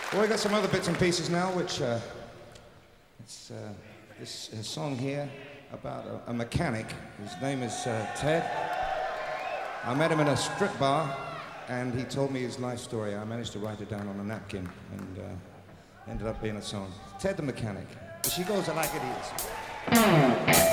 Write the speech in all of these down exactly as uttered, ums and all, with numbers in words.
Well, we got some other bits and pieces now, which uh, it's uh, this uh, song here about a, a mechanic. His name is uh, Ted. I met him in a strip bar, and he told me his life story. I managed to write it down on a napkin, and uh, ended up being a song. Ted the Mechanic. She goes like it is.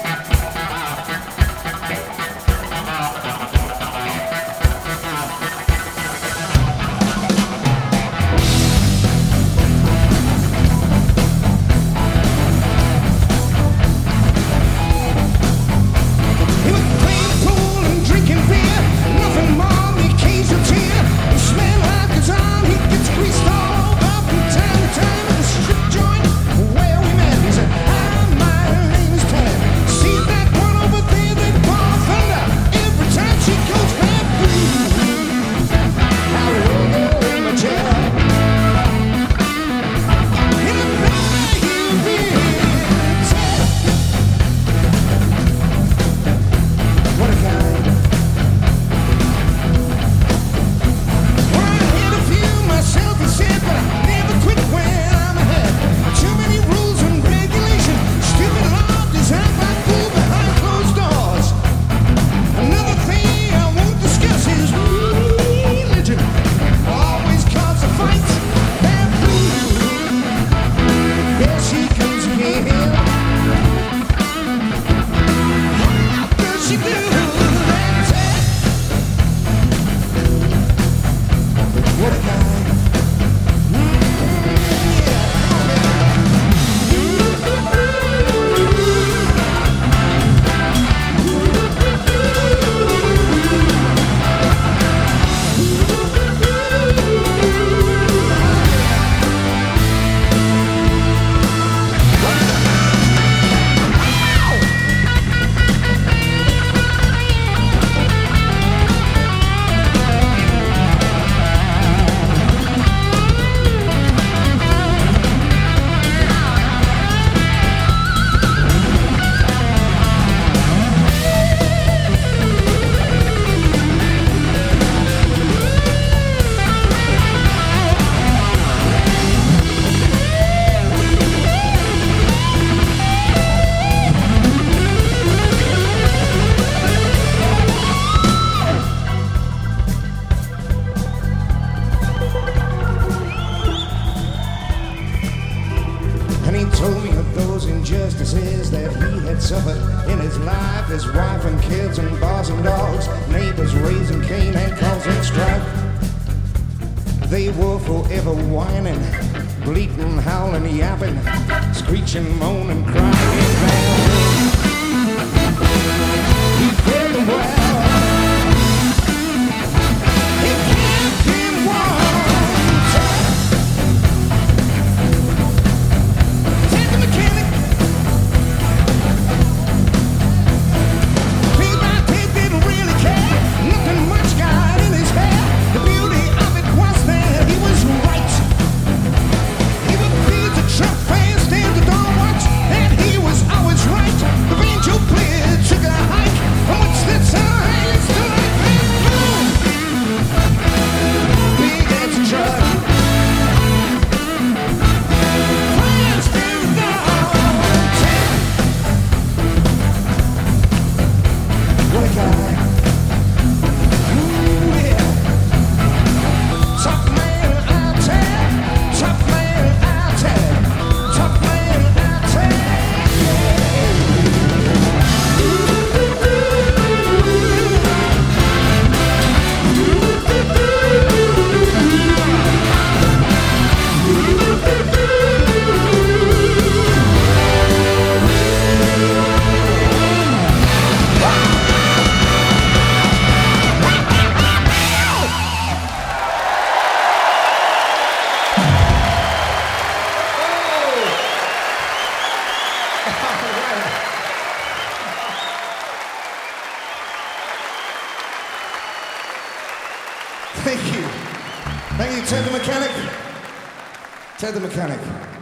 Told me of those injustices that he had suffered in his life. His wife and kids and bars and dogs, neighbors raising Cain and causing strife. They were forever whining, bleating, howling, yapping, screeching, moaning, crying. He fed them well. He kept him warm. Thank you. Thank you, Ted the Mechanic. Ted the Mechanic.